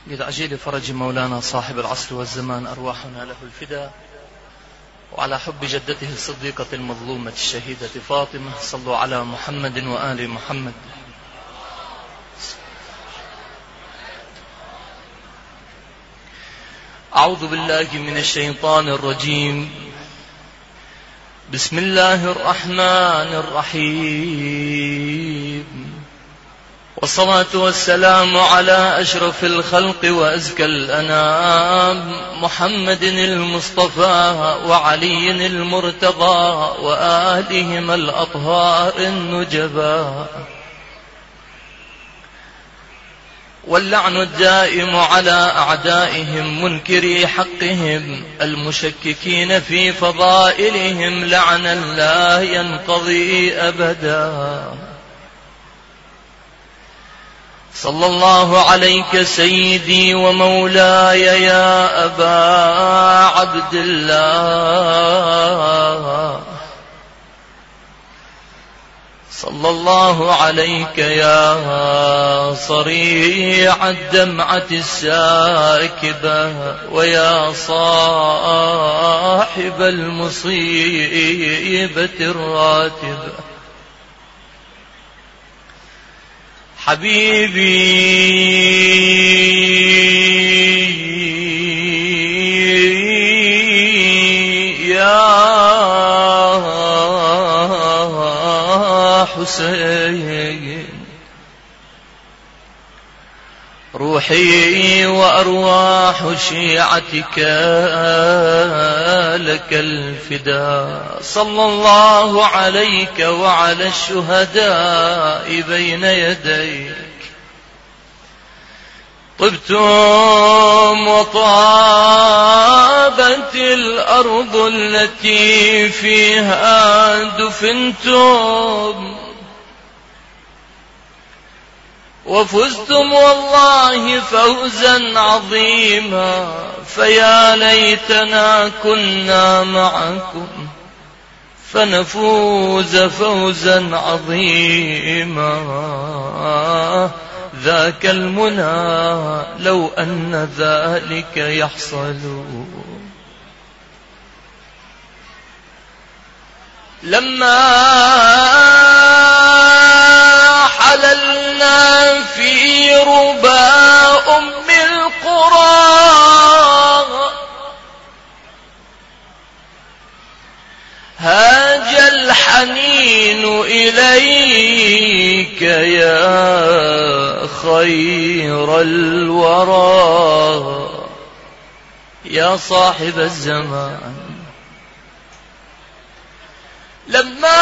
قد عجيل فرج مولانا صاحب العصر والزمان، أرواحنا له الفداء. وعلى حب جدته الصديقة المظلومة الشهيدة فاطمة، صلوا على محمد وآل محمد. أعوذ بالله من الشيطان الرجيم. بسم الله الرحمن الرحيم، والصلاة والسلام على أشرف الخلق وأزكى الأنام، محمد المصطفى وعلي المرتضى وآلهم الأطهار النجبا، واللعن الدائم على أعدائهم منكري حقهم المشككين في فضائلهم، لعنا لا ينقضي أبدا. صلى الله عليك سيدي ومولاي يا أبا عبد الله، صلى الله عليك يا صريع الدمعة الساكبة، ويا صاحب المصيبة الراتبة. حبيبي يا حسين، روحي وأرواح شيعتك لك الفداء. صلى الله عليك وعلى الشهداء بين يديك، طبتم وطابت الأرض التي فيها دفنتم، وفزتم والله فوزا عظيما، فيا ليتنا كنا معكم فنفوز فوزا عظيما. ذاك المنى لو أن ذلك يحصل. لما حللنا في ربا أم القرى، هاج الحنين إليك يا خير الورى، يا صاحب الزمان. لما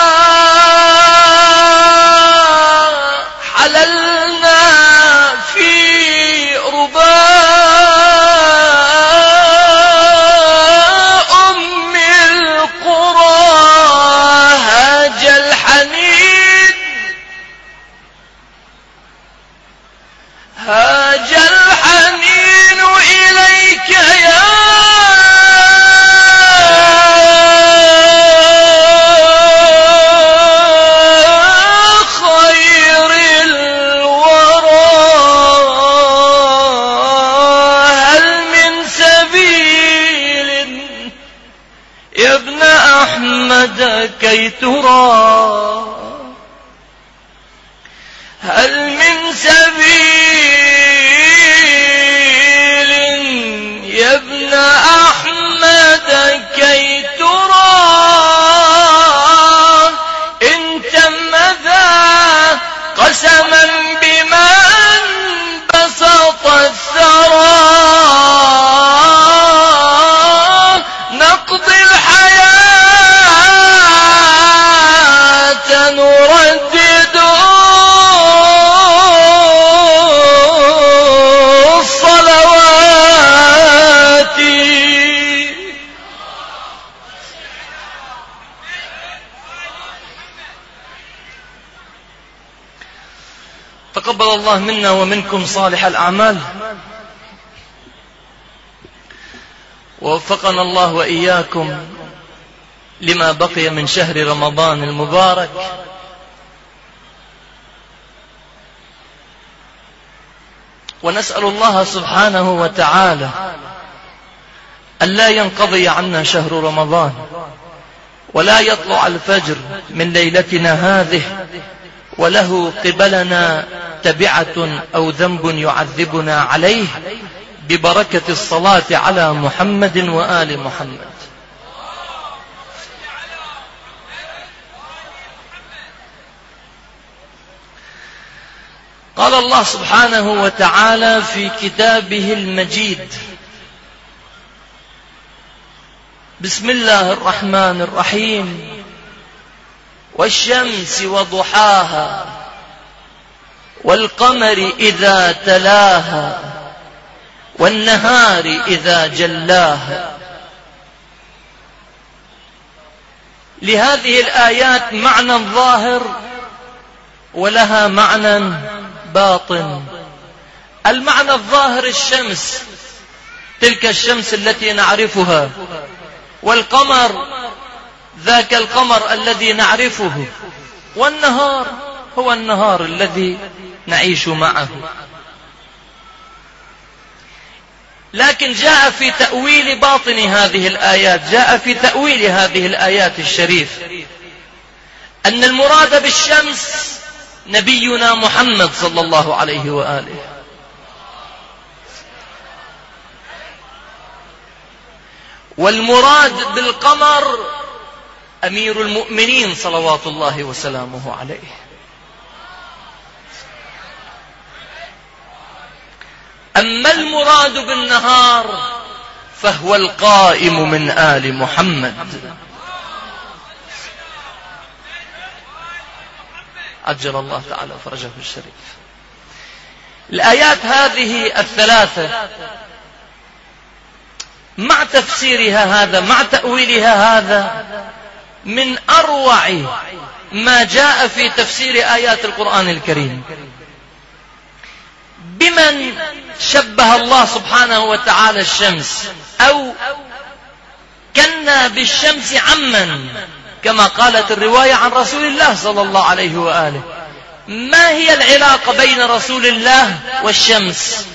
حللنا في ربا أم القرى، هاج الحنين، هاج الحنين إليك يا كي ترى. هل من سبيل يا ابن أحمد كي ترى؟ إن تم ذا قسما بمن بسط الثرى، نقضي الحياة نردد الصلوات. تقبل الله منا ومنكم صالح الأعمال، ووفقنا الله وإياكم لما بقي من شهر رمضان المبارك. ونسأل الله سبحانه وتعالى ألا ينقضي عنا شهر رمضان ولا يطلع الفجر من ليلتنا هذه وله قبلنا تبعة أو ذنب يعذبنا عليه، ببركة الصلاة على محمد وآل محمد. قال الله سبحانه وتعالى في كتابه المجيد: بسم الله الرحمن الرحيم: والشمس وضحاها والقمر إذا تلاها والنهار إذا جلاها. لهذه الآيات معنى ظاهر ولها معنى باطن. المعنى الظاهر الشمس، تلك الشمس التي نعرفها، والقمر ذاك القمر الذي نعرفه، والنهار هو النهار الذي نعيش معه. لكن جاء في تأويل باطن هذه الآيات، جاء في تأويل هذه الآيات الشريف أن المراد بالشمس نبينا محمد صلى الله عليه وآله، والمراد بالقمر أمير المؤمنين صلوات الله وسلامه عليه. أما المراد بالنهار فهو القائم من آل محمد عجل الله تعالى فرجه الشريف. الآيات هذه الثلاثة مع تفسيرها هذا، مع تأويلها هذا، من أروع ما جاء في تفسير آيات القرآن الكريم. بمن شبه الله سبحانه وتعالى الشمس، أو كنا بالشمس عمن، كما قالت الرواية عن رسول الله صلى الله عليه وآله. ما هي العلاقة بين رسول الله والشمس؟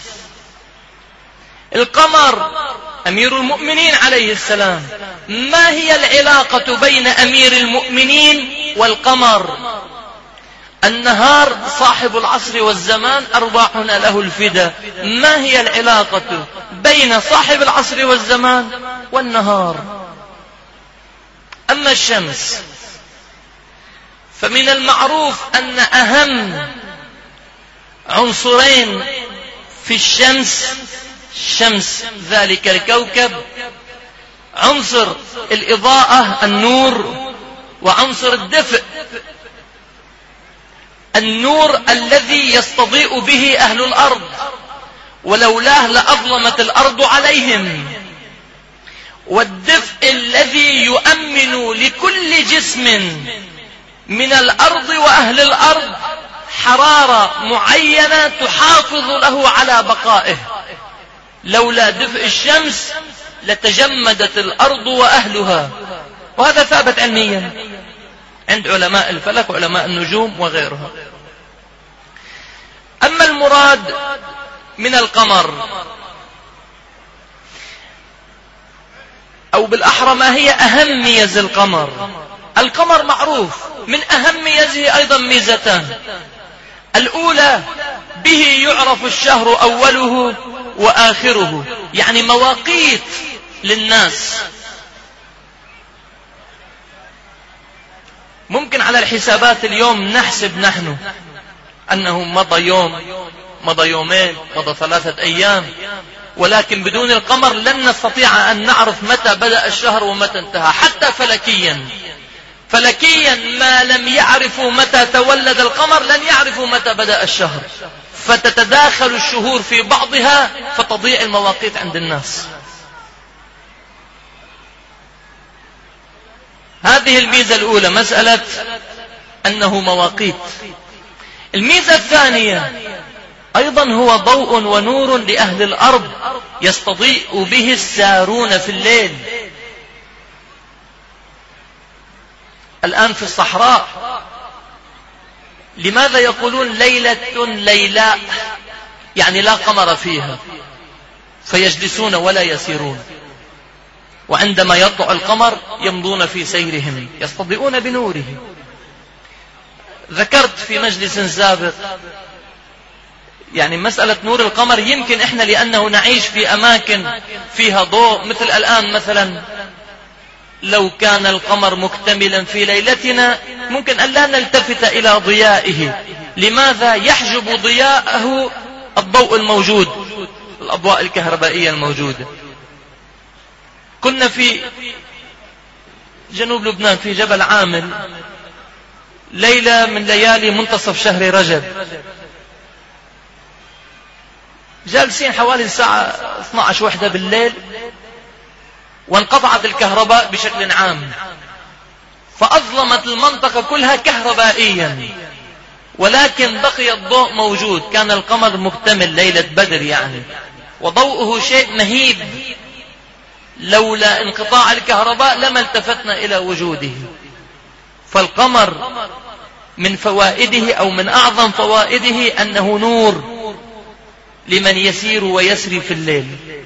القمر أمير المؤمنين عليه السلام، ما هي العلاقة بين أمير المؤمنين والقمر؟ النهار صاحب العصر والزمان أرواحنا له الفدا. ما هي العلاقة بين صاحب العصر والزمان والنهار؟ أما الشمس فمن المعروف أن أهم عنصرين في الشمس ذلك الكوكب، عنصر الإضاءة النور، وعنصر الدفء النور الذي يستضيء به أهل الأرض، ولولاه لأظلمت الأرض عليهم، والدفء الذي يؤمن لكل جسم من الأرض وأهل الأرض حرارة معينة تحافظ له على بقائه. لولا دفء الشمس لتجمدت الأرض وأهلها، وهذا ثابت علميا عند علماء الفلك وعلماء النجوم وغيرها. أما المراد من القمر، أو بالأحرى ما هي أهم ميز القمر؟ القمر معروف من أهم ميزه أيضا ميزتان. الأولى به يعرف الشهر أوله وآخره، يعني مواقيت للناس. ممكن على الحسابات اليوم نحسب نحن أنه مضى يوم، مضى يومين، مضى 3 أيام، ولكن بدون القمر لن نستطيع أن نعرف متى بدأ الشهر ومتى انتهى. حتى فلكيا ما لم يعرفوا متى تولد القمر لن يعرفوا متى بدأ الشهر، فتتداخل الشهور في بعضها فتضيع المواقيت عند الناس. هذه الميزة الأولى، مسألة أنه مواقيت. الميزة الثانية أيضا هو ضوء ونور لأهل الأرض يستضيء به السارون في الليل. الآن في يعني لا قمر فيها، فيجلسون ولا يسيرون، وعندما يطلع القمر يمضون في سيرهم يستضيئون بنوره. ذكرت في مجلس سابق يعني مسألة نور القمر، يمكن احنا لأنه نعيش في أماكن فيها ضوء، مثل الآن مثلا لو كان القمر مكتملا في ليلتنا ممكن أن لا نلتفت إلى ضيائه. لماذا؟ يحجب ضياءه الضوء الموجود، الأضواء الكهربائية الموجودة. كنا في جنوب لبنان في جبل عامل ليلة من ليالي منتصف شهر رجب، جالسين حوالي الساعة 12-1 بالليل، وانقطعت الكهرباء بشكل عام، فأظلمت المنطقة كلها كهربائيا، ولكن بقي الضوء موجود. كان القمر مكتمل ليلة بدر يعني، وضوءه شيء مهيب، لولا انقطاع الكهرباء لما التفتنا إلى وجوده. فالقمر من فوائده أو من أعظم فوائده أنه نور لمن يسير ويسري في الليل.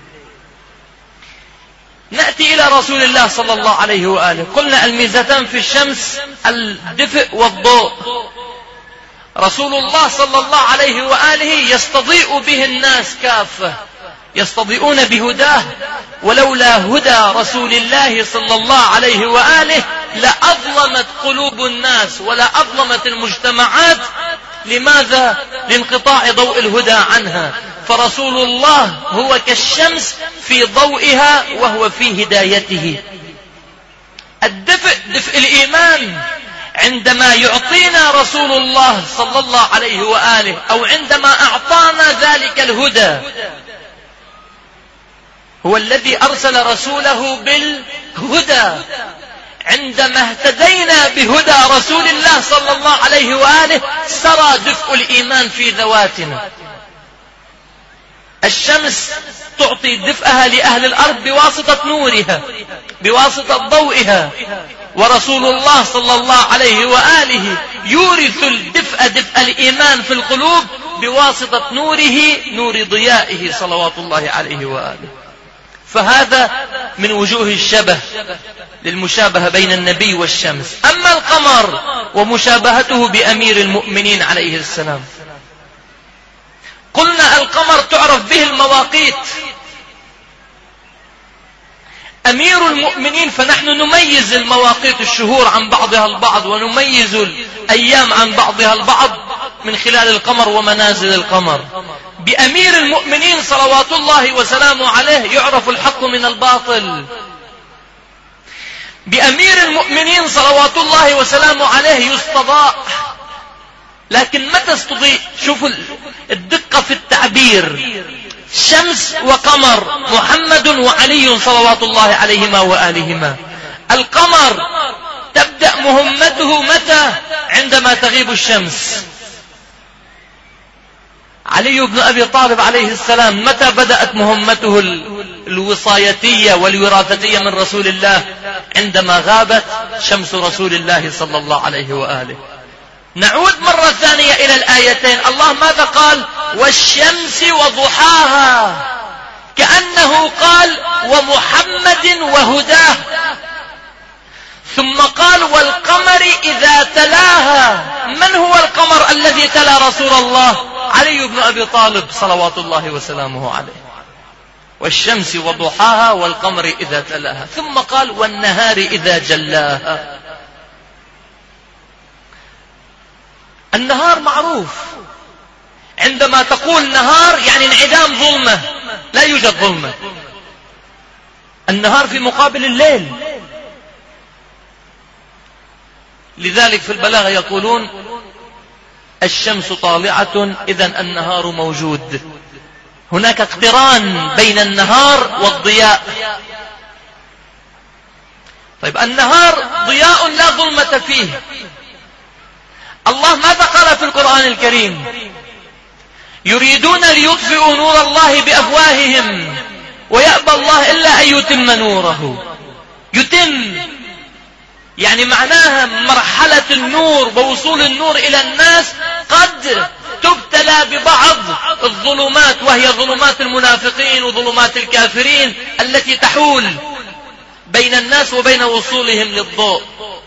نأتي إلى رسول الله صلى الله عليه وآله. قلنا الميزتان في الشمس الدفء والضوء. رسول الله صلى الله عليه وآله يستضيء به الناس كافة، يستضيئون بهداه، ولولا هدى رسول الله صلى الله عليه وآله لأظلمت قلوب الناس ولا أظلمت المجتمعات. لماذا؟ لانقطاع ضوء الهدى عنها. فرسول الله هو كالشمس في ضوئها وهو في هدايته. الدفء دفء الإيمان، عندما يعطينا رسول الله صلى الله عليه وآله أو عندما أعطانا ذلك الهدى، هو الذي أرسل رسوله بالهدى. عندما اهتدينا بهدى رسول الله صلى الله عليه وآله سرى دفء الإيمان في ذواتنا. الشمس تعطي دفئها لأهل الأرض بواسطة نورها، بواسطة ضوئها، ورسول الله صلى الله عليه وآله يورث الدفء دفء الإيمان في القلوب بواسطة نوره، نور ضيائه صلوات الله عليه وآله. فهذا من وجوه الشبه للمشابهة بين النبي والشمس. أما القمر ومشابهته بأمير المؤمنين عليه السلام، قلنا القمر تعرف به المواقيت. أمير المؤمنين فنحن نميز المواقيت الشهور عن بعضها البعض، ونميز الأيام عن بعضها البعض من خلال القمر ومنازل القمر. بأمير المؤمنين صلوات الله وسلامه عليه يعرف الحق من الباطل. بأمير المؤمنين صلوات الله وسلامه عليه يستضاء. لكن متى استضيء؟ شوفوا الدقة في التعبير. شمس وقمر، محمد وعلي صلوات الله عليهما وآلهما. القمر تبدأ مهمته متى؟ عندما تغيب الشمس. علي بن أبي طالب عليه السلام متى بدأت مهمته الوصايتية والوراثتية من رسول الله؟ عندما غابت شمس رسول الله صلى الله عليه وآله. نعود مرة ثانية إلى الآيتين. الله ماذا قال؟ والشمس وضحاها، كأنه قال ومحمد وهداه. ثم قال والقمر إذا تلاها. من هو القمر الذي تلا رسول الله؟ علي بن أبي طالب صلوات الله وسلامه عليه. والشمس وضحاها والقمر إذا تلاها. ثم قال والنهار إذا جلاها. النهار معروف، عندما تقول نهار يعني انعدام ظلمة، لا يوجد ظلمة. النهار في مقابل الليل. لذلك في البلاغة يقولون الشمس طالعة إذن النهار موجود. هناك اقتران بين النهار والضياء. طيب النهار ضياء لا ظلمة فيه. الله ماذا قال في القرآن الكريم؟ يريدون ليطفئوا نور الله بأفواههم ويأبى الله إلا أن يتم نوره. يتم يعني معناها مرحلة النور ووصول النور إلى الناس قد تبتلى ببعض الظلمات، وهي ظلمات المنافقين وظلمات الكافرين التي تحول بين الناس وبين وصولهم للضوء.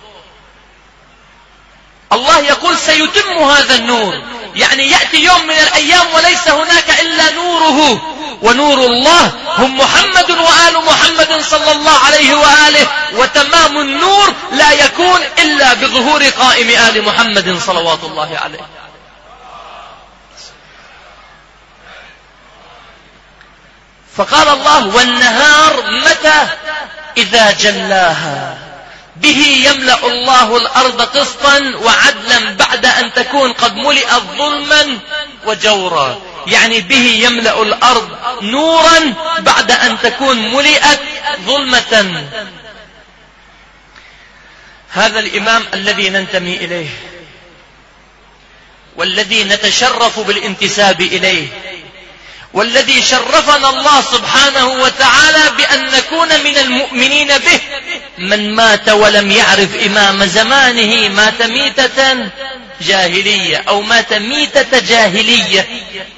الله يقول سيتم هذا النور، يعني يأتي يوم من الأيام وليس هناك إلا نوره، ونور الله هم محمد وآل محمد صلى الله عليه وآله، وتمام النور لا يكون إلا بظهور قائم آل محمد صلوات الله عليه. فقال الله والنهار متى إذا جلاها به يملأ الله الأرض قسطا وعدلا بعد أن تكون قد ملئت ظلما وجورا، يعني به يملأ الأرض نورا بعد أن تكون ملئت ظلمة. هذا الإمام الذي ننتمي إليه والذي نتشرف بالانتساب إليه، والذي شرفنا الله سبحانه وتعالى بأن نكون من المؤمنين به، من مات ولم يعرف إمام زمانه مات ميتة جاهلية أو مات ميتة جاهلية.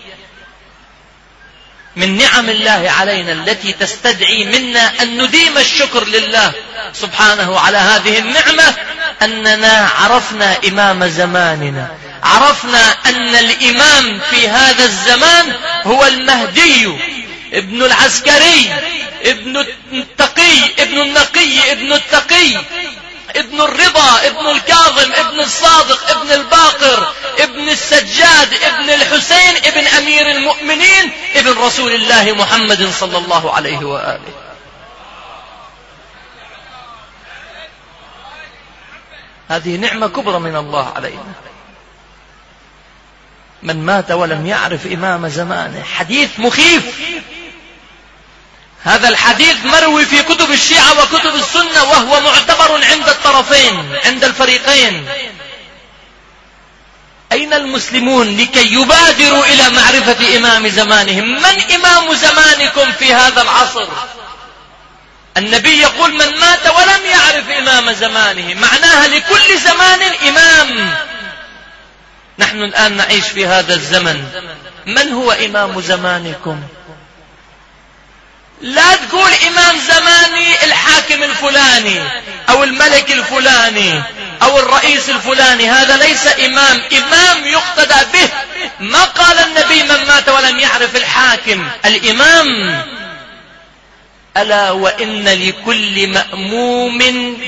من نعم الله علينا التي تستدعي منا أن نديم الشكر لله سبحانه على هذه النعمة أننا عرفنا إمام زماننا، عرفنا أن الإمام في هذا الزمان هو المهدي ابن العسكري ابن التقي ابن النقي ابن التقي ابن الرضا ابن الكاظم ابن الصادق ابن الباقر ابن السجاد ابن الحسين ابن أمير المؤمنين ابن رسول الله محمد صلى الله عليه وآله. هذه نعمة كبرى من الله علينا. من مات ولم يعرف إمام زمانه، حديث مخيف. هذا الحديث مروي في كتب الشيعة وكتب السنة، وهو معتبر عند الطرفين عند الفريقين. أين المسلمون لكي يبادروا إلى معرفة إمام زمانهم؟ من إمام زمانكم في هذا العصر؟ النبي يقول من مات ولم يعرف إمام زمانه، معناها لكل زمان إمام. نحن الآن نعيش في هذا الزمن، من هو إمام زمانكم؟ لا تقول إمام زماني الحاكم الفلاني أو الملك الفلاني أو الرئيس الفلاني، هذا ليس إمام. إمام يقتدى به. ما قال النبي من مات ولم يعرف الحاكم، الإمام. ألا وإن لكل مأموم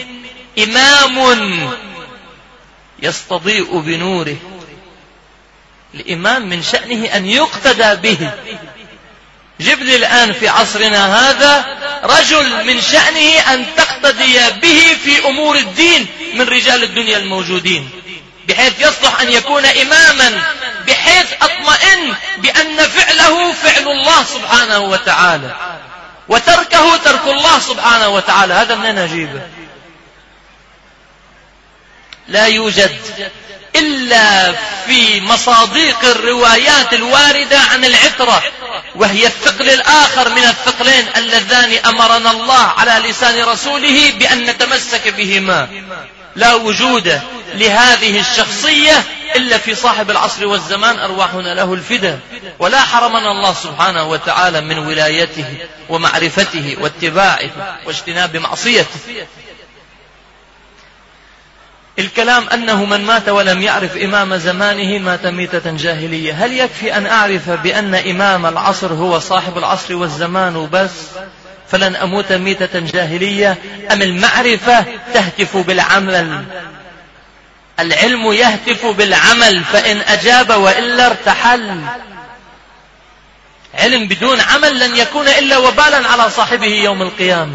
إمام يستضيء بنوره. الإمام من شأنه أن يقتدى به. جب لي الآن في عصرنا هذا رجل من شأنه أن تقتدي به في أمور الدين من رجال الدنيا الموجودين، بحيث يصلح أن يكون إماما، بحيث أطمئن بأن فعله فعل الله سبحانه وتعالى وتركه ترك الله سبحانه وتعالى. هذا منين أجيبه؟ لا يوجد إلا في مصادق الروايات الواردة عن العترة، وهي الثقل الآخر من الثقلين اللذان أمرنا الله على لسان رسوله بأن نتمسك بهما. لا وجود لهذه الشخصية إلا في صاحب العصر والزمان، أرواحنا له الفداء. ولا حرمنا الله سبحانه وتعالى من ولايته ومعرفته واتباعه واجتناب معصيته. الكلام أنه من مات ولم يعرف إمام زمانه مات ميتة جاهلية. هل يكفي أن أعرف بأن إمام العصر هو صاحب العصر والزمان وبس فلن أموت ميتة جاهلية؟ أم المعرفة تهتف بالعمل؟ العلم يهتف بالعمل، فإن أجاب وإلا ارتحل. علم بدون عمل لن يكون إلا وبالا على صاحبه يوم القيامة.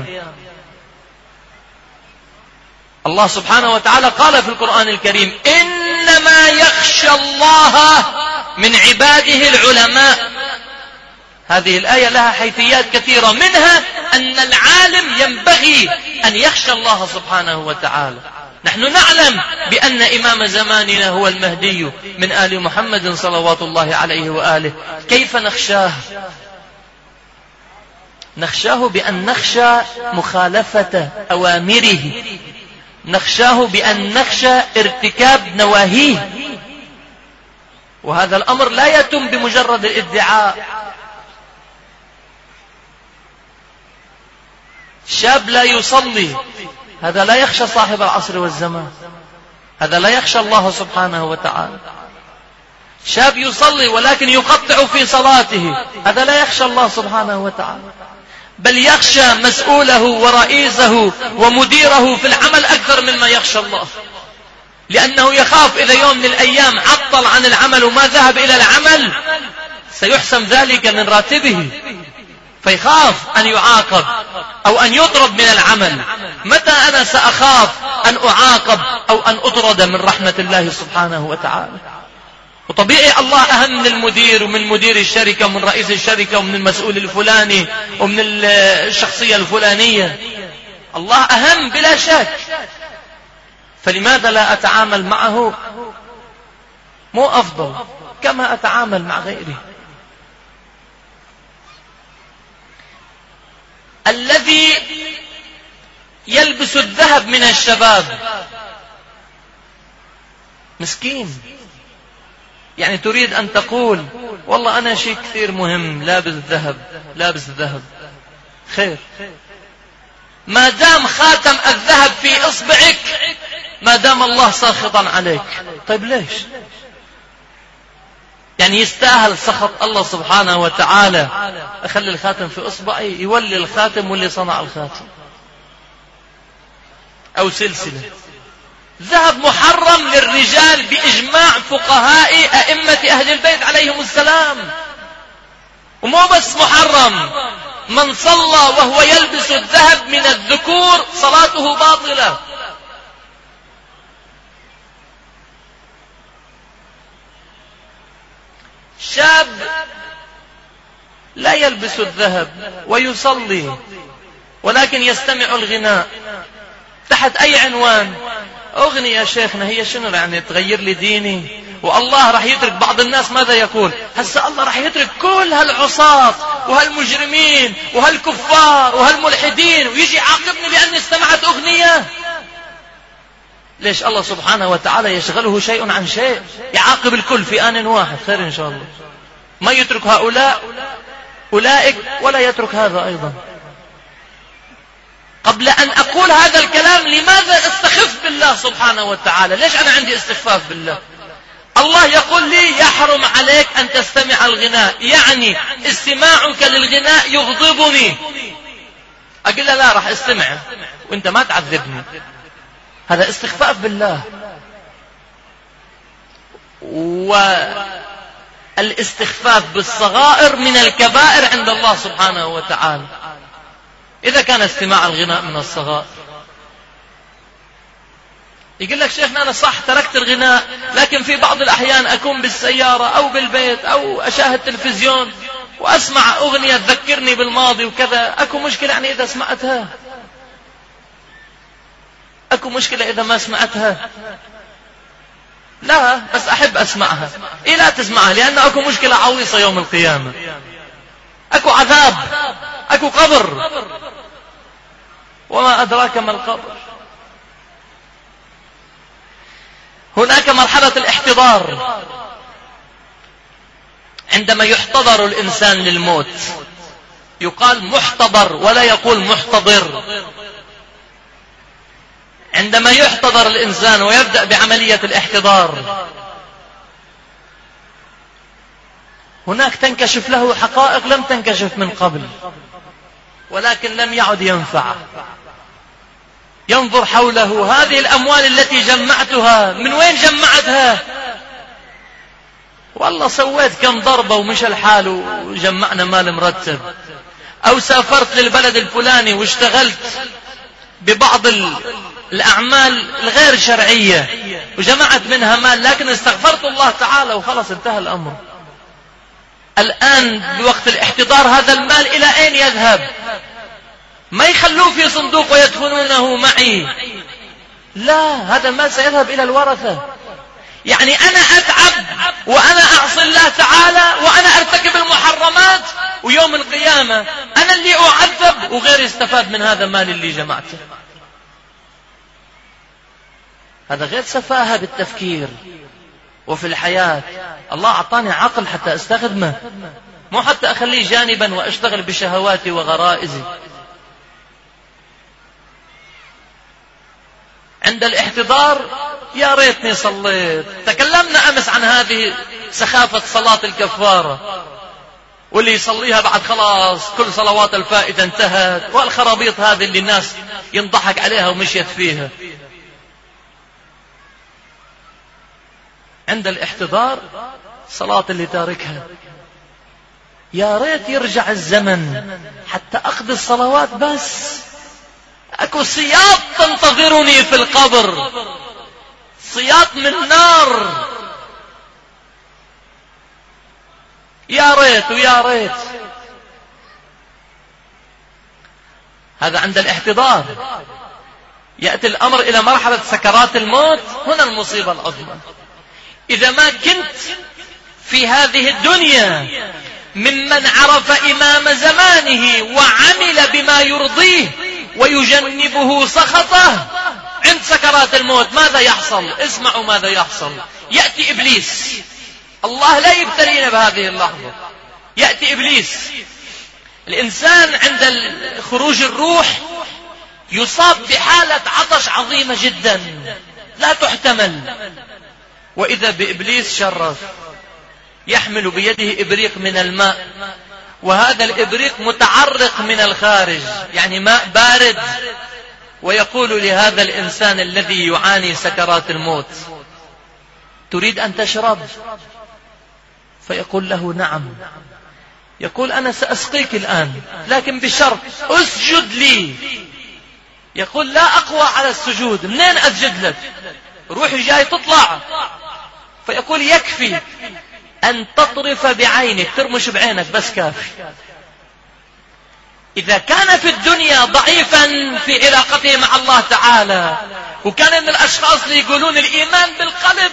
الله سبحانه وتعالى قال في القرآن الكريم إنما يخشى الله من عباده العلماء. هذه الآية لها حيثيات كثيرة، منها أن العالم ينبغي أن يخشى الله سبحانه وتعالى. نحن نعلم بأن إمام زماننا هو المهدي من آل محمد صلوات الله عليه وآله. كيف نخشاه؟ نخشاه بأن نخشى مخالفة أوامره، نخشاه بأن نخشى ارتكاب نواهيه، وهذا الأمر لا يتم بمجرد الادعاء. شاب لا يصلي، هذا لا يخشى صاحب العصر والزمان، هذا لا يخشى الله سبحانه وتعالى. شاب يصلي ولكن يقطع في صلاته، هذا لا يخشى الله سبحانه وتعالى، بل يخشى مسؤوله ورئيسه ومديره في العمل أكثر مما يخشى الله، لأنه يخاف إذا يوم من الأيام عطل عن العمل وما ذهب إلى العمل سيحسم ذلك من راتبه، فيخاف أن يعاقب أو أن يطرد من العمل. متى أنا سأخاف أن أعاقب أو أن أطرد من رحمة الله سبحانه وتعالى؟ وطبيعي الله أهم من المدير ومن مدير الشركة ومن رئيس الشركة ومن المسؤول الفلاني ومن الشخصية الفلانية. الله أهم بلا شك، فلماذا لا أتعامل معه مو أفضل كما أتعامل مع غيره؟ الذي يلبس الذهب من الشباب مسكين، يعني تريد أن تقول والله أنا شيء كثير مهم، لابس الذهب خير، ما دام خاتم الذهب في إصبعك ما دام الله ساخطا عليك. طيب ليش؟ يعني يستاهل سخط الله سبحانه وتعالى أخلي الخاتم في إصبعي؟ يولي الخاتم واللي صنع الخاتم، أو سلسلة. ذهب محرم للرجال بإجماع فقهاء أئمة أهل البيت عليهم السلام. ومو بس محرم، من صلى وهو يلبس الذهب من الذكور صلاته باطلة. شاب لا يلبس الذهب ويصلي ولكن يستمع الغناء تحت أي عنوان؟ أغني يا شيخنا، هي شنو يعني تغير لي ديني؟ والله راح يترك بعض الناس ماذا يقول؟ هسا الله راح يترك كل هالعصاة وهالمجرمين وهالكفار وهالملحدين ويجي عاقبني لأني استمعت أغنية؟ ليش الله سبحانه وتعالى يشغله شيء عن شيء؟ يعاقب الكل في آن واحد. خير إن شاء الله، ما يترك هؤلاء أولئك ولا يترك هذا أيضا. قبل أن أقول هذا الكلام لماذا استخف بالله سبحانه وتعالى؟ ليش أنا عندي استخفاف بالله؟ الله يقول لي يحرم عليك أن تستمع الغناء، يعني استماعك للغناء يغضبني. أقول له لا راح استمع وانت ما تعذبني. هذا استخفاف بالله. والاستخفاف بالصغائر من الكبائر عند الله سبحانه وتعالى إذا كان استماع الغناء من الصغائر. يقول لك شيخنا أنا صح تركت الغناء، لكن في بعض الأحيان أكون بالسيارة أو بالبيت أو أشاهد تلفزيون وأسمع أغنية تذكرني بالماضي وكذا، أكو مشكلة يعني إذا سمعتها؟ أكو مشكلة إذا ما سمعتها؟ لا، بس أحب أسمعها. إيه لا تسمعها؟ لأن أكو مشكلة عويصة يوم القيامة، أكو عذاب، أكو قبر، وما أدراك ما القبر. هناك مرحلة الاحتضار، عندما يحتضر الإنسان للموت يقال محتضر ولا يقول محتضر. عندما يحتضر الإنسان ويبدأ بعملية الاحتضار هناك تنكشف له حقائق لم تنكشف من قبل، ولكن لم يعد ينفع. ينظر حوله، هذه الأموال التي جمعتها من وين جمعتها؟ والله سويت كم ضربة ومشى الحال وجمعنا مال مرتب، أو سافرت للبلد الفلاني واشتغلت ببعض الأعمال الغير شرعية وجمعت منها مال، لكن استغفرت الله تعالى وخلص انتهى الأمر. الآن بوقت الاحتضار هذا المال إلى أين يذهب؟ ما يخلوه في صندوق ويدفنونه معي، لا، هذا المال سيذهب إلى الورثة. يعني أنا أتعب وأنا أعصي الله تعالى وأنا أرتكب المحرمات، ويوم القيامة أنا اللي أعذب وغير يستفاد من هذا المال اللي جمعته. هذا غير سفاهة بالتفكير، وفي الحياة. الله أعطاني عقل حتى أستخدمه، مو حتى أخليه جانبا وأشتغل بشهواتي وغرائزي. عند الاحتضار يا ريتني صليت. تكلمنا أمس عن هذه سخافة صلاة الكفارة، واللي يصليها بعد خلاص كل صلوات الفائدة انتهت، والخرابيط هذه اللي الناس ينضحك عليها ومشيت فيها. عند الاحتضار صلاة اللي تاركها، يا ريت يرجع الزمن حتى أقضي الصلوات، بس أكو سياط تنتظرني في القبر، سياط من نار. يا ريت ويا ريت. هذا عند الاحتضار. يأتي الأمر إلى مرحلة سكرات الموت، هنا المصيبة العظمى. إذا ما كنت في هذه الدنيا ممن عرف إمام زمانه وعمل بما يرضيه ويجنبه سخطه، عند سكرات الموت ماذا يحصل؟ اسمعوا ماذا يحصل. يأتي إبليس. الله لا يبتلينا بهذه اللحظة. يأتي إبليس. الإنسان عند خروج الروح يصاب بحالة عطش عظيمة جدا لا تحتمل، وإذا بإبليس شرف يحمل بيده إبريق من الماء، وهذا الإبريق متعرق من الخارج، يعني ماء بارد، ويقول لهذا الإنسان الذي يعاني سكرات الموت: تريد أن تشرب؟ فيقول له: نعم. يقول: أنا سأسقيك الآن، لكن بشرط أسجد لي. يقول: لا أقوى على السجود، منين أسجد لك؟ روحي جاي تطلع. فيقول: يكفي أن تطرف بعينك، ترمش بعينك بس كافي. إذا كان في الدنيا ضعيفا في علاقته مع الله تعالى، وكان من الأشخاص اللي يقولون الإيمان بالقلب،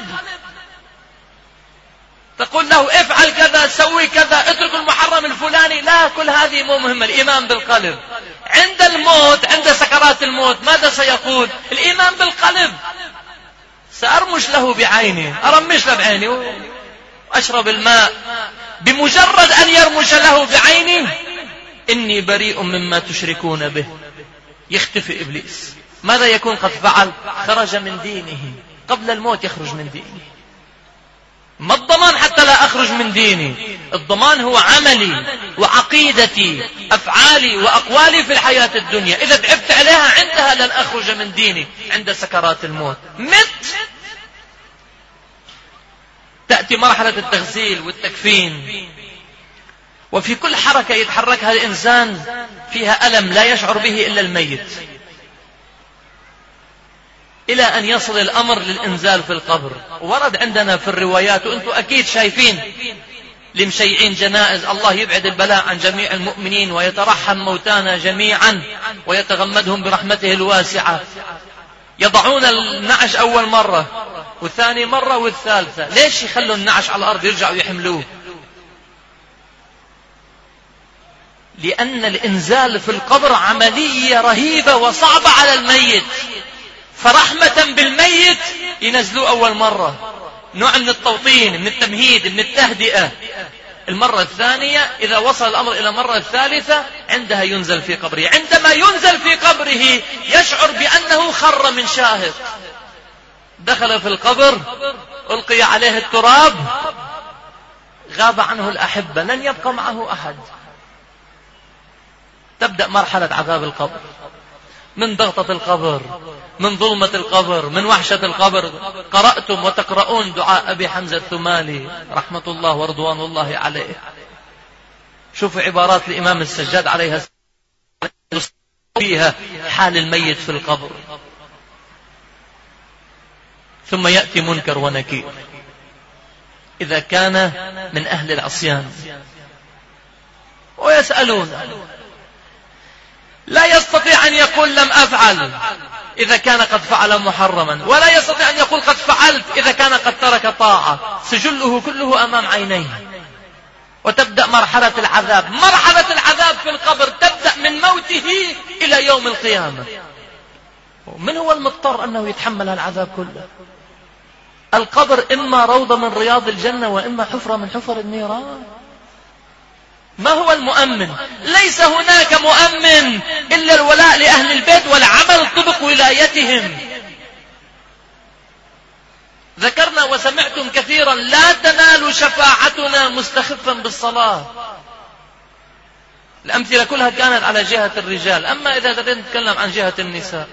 تقول له افعل كذا، سوي كذا، اترك المحرم الفلاني، لا، كل هذه مو مهمة. الإيمان بالقلب. عند الموت، عند سكرات الموت، ماذا سيقول؟ الإيمان بالقلب. سأرمش له بعيني، أرمش له بعيني وأشرب الماء. بمجرد أن يرمش له بعيني: إني بريء مما تشركون به. يختفي إبليس. ماذا يكون قد فعل؟ خرج من دينه. قبل الموت يخرج من دينه. ما الضمان حتى لا أخرج من ديني؟ الضمان هو عملي وعقيدتي، أفعالي وأقوالي في الحياة الدنيا. إذا تعبت عليها عندها لن أخرج من ديني. عند سكرات الموت مت، تأتي مرحلة التغسيل والتكفين، وفي كل حركة يتحركها الإنسان فيها ألم لا يشعر به إلا الميت، إلى أن يصل الأمر للإنزال في القبر. ورد عندنا في الروايات، وأنتم أكيد شايفين لمشيعين جنائز، الله يبعد البلاء عن جميع المؤمنين ويترحم موتانا جميعا ويتغمدهم برحمته الواسعة. يضعون النعش أول مرة والثاني مرة والثالثة. ليش يخلوا النعش على الأرض يرجعوا يحملوه؟ لأن الإنزال في القبر عملية رهيبة وصعبة على الميت، فرحمة بالميت ينزلوه أول مرة، نوع من التوطين، من التمهيد، من التهدئة. المرة الثانية إذا وصل الأمر إلى المرة الثالثة عندها ينزل في قبره. عندما ينزل في قبره يشعر بأنه خر من شاهق، دخل في القبر، ألقي عليه التراب، غاب عنه الأحبة، لن يبقى معه أحد. تبدأ مرحلة عذاب القبر، من ضغطة القبر، من ظلمة القبر، من وحشة القبر. قرأتم وتقرؤون دعاء أبي حمزة الثمالي رحمة الله ورضوان الله عليه. شوفوا عبارات الإمام السجاد عليها فيها حال الميت في القبر. ثم يأتي منكر ونكير إذا كان من أهل العصيان، ويسألون، لا يستطيع أن يقول لم أفعل إذا كان قد فعل محرما، ولا يستطيع أن يقول قد فعلت إذا كان قد ترك طاعة. سجله كله أمام عينيه. وتبدأ مرحلة العذاب. مرحلة العذاب في القبر تبدأ من موته إلى يوم القيامة. من هو المضطر أنه يتحمل العذاب كله؟ القبر إما روضة من رياض الجنة وإما حفرة من حفر النيران. ما هو المؤمن؟ ليس هناك مؤمن إلا الولاء لأهل البيت والعمل طبق ولايتهم. ذكرنا وسمعتم كثيرا: لا تنال شفاعتنا مستخفا بالصلاة. الأمثلة كلها كانت على جهة الرجال، أما إذا نتكلم عن جهة النساء.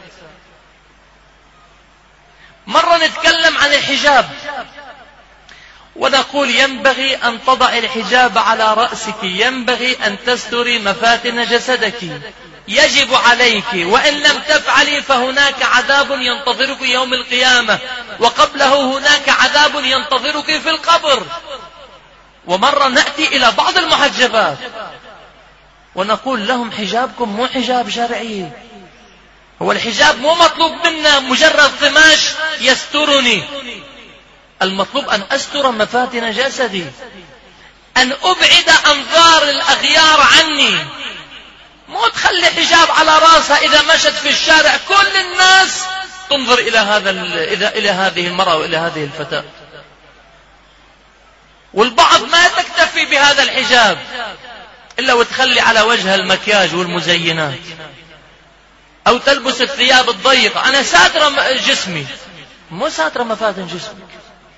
مرة نتكلم عن الحجاب ونقول: ينبغي أن تضع الحجاب على رأسك، ينبغي أن تستري مفاتن جسدك، يجب عليك، وإن لم تفعلي فهناك عذاب ينتظرك يوم القيامة، وقبله هناك عذاب ينتظرك في القبر. ومرة نأتي إلى بعض المحجبات ونقول لهم: حجابكم مو حجاب شرعي، هو الحجاب مو مطلوب منا مجرد قماش يسترني، المطلوب أن أستر مفاتن جسدي، أن أبعد أنظار الأغيار عني. مو تخلي حجاب على راسها إذا مشت في الشارع كل الناس تنظر إلى هذه المرأة وإلى هذه الفتاة. والبعض ما تكتفي بهذا الحجاب إلا وتخلي على وجهها المكياج والمزينات، أو تلبس الثياب الضيقة. أنا ساترة جسمي، مو ساترة مفاتن جسمك.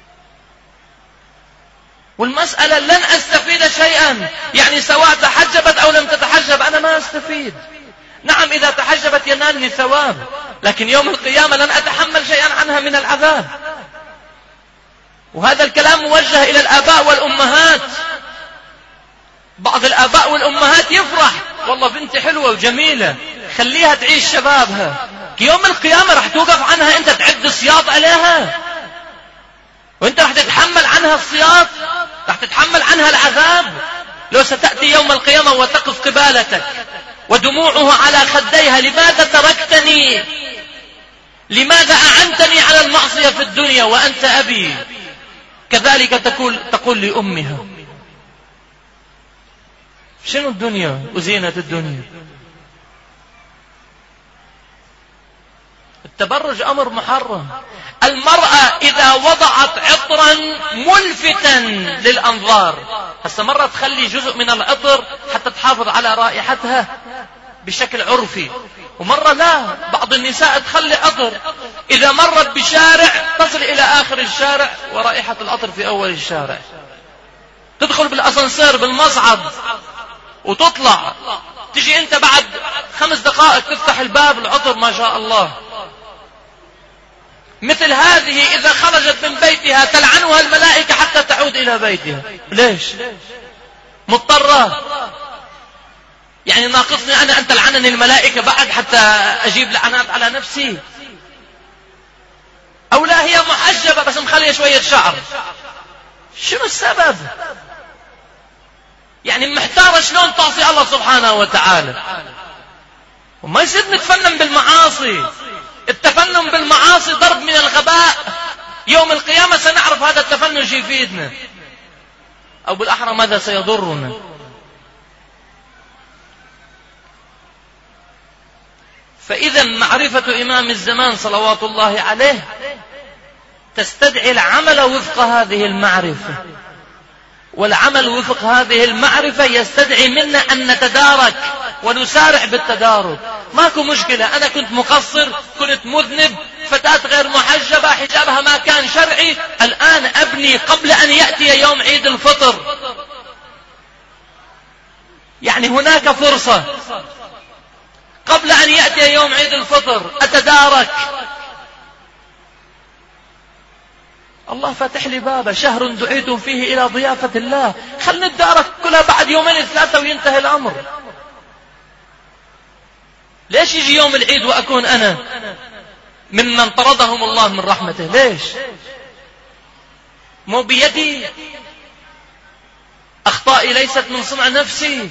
والمسألة لن أستفيد شيئا، يعني سواء تحجبت أو لم تتحجب أنا ما أستفيد. نعم إذا تحجبت ينالني ثواب، لكن يوم القيامة لن أتحمل شيئا عنها من العذاب. وهذا الكلام موجه إلى الآباء والأمهات. بعض الآباء والأمهات يفرح: والله بنتي حلوة وجميلة، خليها تعيش شبابها. يوم القيامة رح توقف عنها أنت تعد السياط عليها، وأنت رح تتحمل عنها السياط، رح تتحمل عنها العذاب. لو ستأتي يوم القيامة وتقف قبالتك ودموعها على خديها: لماذا تركتني؟ لماذا أعنتني على المعصية في الدنيا وأنت أبي؟ كذلك تقول لأمها. شنو الدنيا وزينة الدنيا؟ التبرج أمر محرم. المرأة إذا وضعت عطرا ملفتا للأنظار، هسه مرة تخلي جزء من العطر حتى تحافظ على رائحتها بشكل عرفي، ومرة لا. بعض النساء تخلي عطر إذا مرت بشارع تصل إلى آخر الشارع ورائحة العطر في أول الشارع. تدخل بالأسانسير بالمصعد وتطلع، تجي أنت بعد 5 دقائق تفتح الباب العطر ما شاء الله. مثل هذه إذا خرجت من بيتها تلعنها الملائكة حتى تعود إلى بيتها. ليش؟ مضطرة. يعني ناقصني أنا أن تلعنني الملائكة بعد حتى أجيب لعنات على نفسي؟ أو لا هي محجبة بس مخلية شوية شعر، شنو السبب؟ يعني محتارة شلون تعصي الله سبحانه وتعالى. وما يصير نتفنن بالمعاصي. التفنن بالمعاصي ضرب من الغباء. يوم القيامة سنعرف هذا التفنن شو يفيدنا، أو بالأحرى ماذا سيضرنا. فإذا معرفة إمام الزمان صلوات الله عليه تستدعي العمل وفق هذه المعرفة، والعمل وفق هذه المعرفة يستدعي منا أن نتدارك ونسارع بالتدارك. ماكو مشكلة، أنا كنت مقصر، كنت مذنب، فتاة غير محجبة حجابها ما كان شرعي، الآن أبني قبل أن يأتي يوم عيد الفطر. يعني هناك فرصة قبل أن يأتي يوم عيد الفطر أتدارك. الله فتح لي بابه، شهر دعيتم فيه إلى ضيافة الله، خلنا نتدارك كلها بعد 2-3 وينتهي الأمر. ليش يجي يوم العيد وأكون أنا ممن طردهم الله من رحمته؟ ليش؟ مو بيدي، أخطائي ليست من صنع نفسي.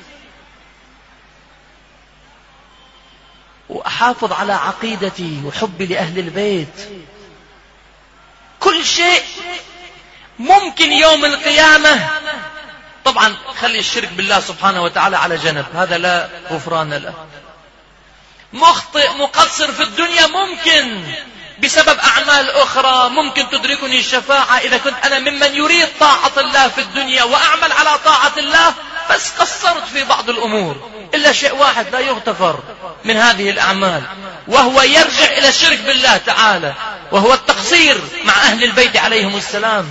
وأحافظ على عقيدتي وحبي لأهل البيت. كل شيء ممكن يوم القيامة. طبعا خلي الشرك بالله سبحانه وتعالى على جنب، هذا لا غفران له. مخطئ مقصر في الدنيا ممكن، بسبب أعمال أخرى ممكن تدركني الشفاعة إذا كنت أنا ممن يريد طاعة الله في الدنيا وأعمل على طاعة الله، بس قصرت في بعض الأمور. إلا شيء واحد لا يغتفر من هذه الأعمال، وهو يرجع إلى الشرك بالله تعالى، وهو التقصير مع أهل البيت عليهم السلام.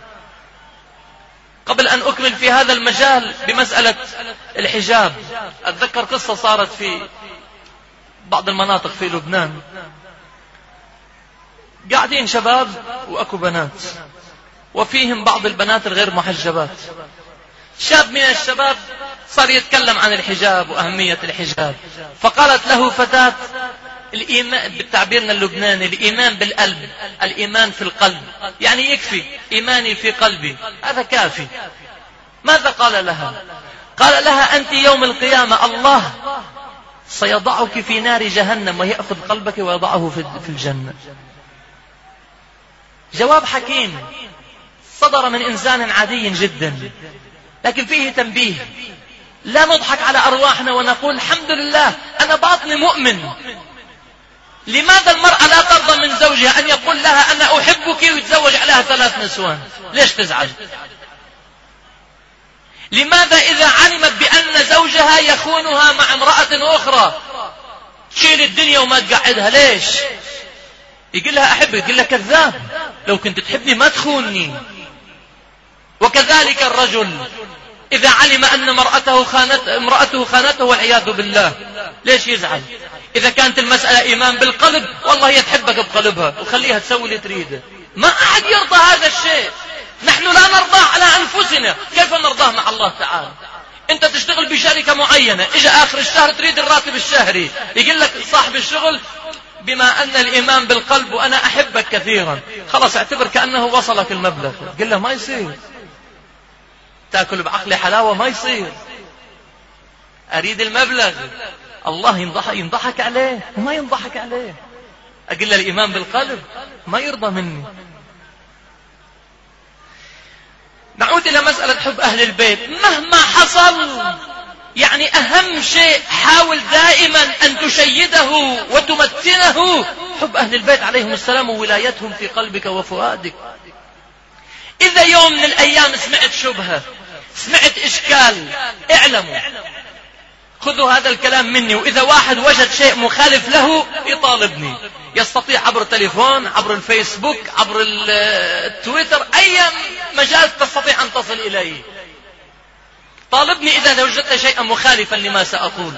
قبل أن أكمل في هذا المجال بمسألة الحجاب، أتذكر قصة صارت في بعض المناطق في لبنان. قاعدين شباب وأكو بنات، وفيهم بعض البنات الغير محجبات. شاب من الشباب صار يتكلم عن الحجاب وأهمية الحجاب، فقالت له فتاة: الإيمان بالتعبيرنا اللبناني الإيمان بالقلب، الإيمان في القلب، يعني يكفي إيماني في قلبي، هذا كافي. ماذا قال لها؟ قال لها: أنت يوم القيامة الله سيضعك في نار جهنم ويأخذ قلبك ويضعه في الجنة. جواب حكيم صدر من إنسان عادي جدا، لكن فيه تنبيه. لا نضحك على أرواحنا ونقول الحمد لله أنا باطني مؤمن. لماذا المرأة لا ترضى من زوجها أن يقول لها أنا أحبك ويتزوج عليها 3 نسوان؟ ليش تزعل؟ لماذا إذا علمت بأن زوجها يخونها مع امرأة أخرى تشيل الدنيا وما تقعدها؟ ليش؟ يقول لها أحبك، يقول لها كذاب، لو كنت تحبني ما تخونني. وكذلك الرجل إذا علم أن امرأته خانته والعياذ بالله، ليش يزعل؟ إذا كانت المسألة إيمان بالقلب، والله هي تحبك بقلبها وخليها تسوي اللي تريده. ما أحد يرضى هذا الشيء. نحن لا نرضاه على أنفسنا، كيف نرضاه مع الله تعالى؟ أنت تشتغل بشركة معينة، إجا آخر الشهر تريد الراتب الشهري، يقول لك صاحب الشغل: بما أن الإيمان بالقلب وأنا أحبك كثيرا، خلاص اعتبر كأنه وصلك المبلغ. قل له: ما يصير، تأكل بعقل حلاوة، ما يصير، أريد المبلغ. الله ينضحك عليه وما ينضحك عليه. أقول له الإيمان بالقلب، ما يرضى مني. نعود إلى مسألة حب أهل البيت. مهما حصل، يعني أهم شيء حاول دائما أن تشيده وتمتنه حب أهل البيت عليهم السلام وولايتهم في قلبك وفؤادك. إذا يوم من الأيام سمعت شبهة، سمعت إشكال، اعلموا، خذوا هذا الكلام مني، وإذا واحد وجد شيء مخالف له يطالبني. يستطيع عبر التليفون، عبر الفيسبوك، عبر التويتر، أي مجال تستطيع أن تصل إليه. طالبني إذا وجدت شيئا مخالفا لما سأقول.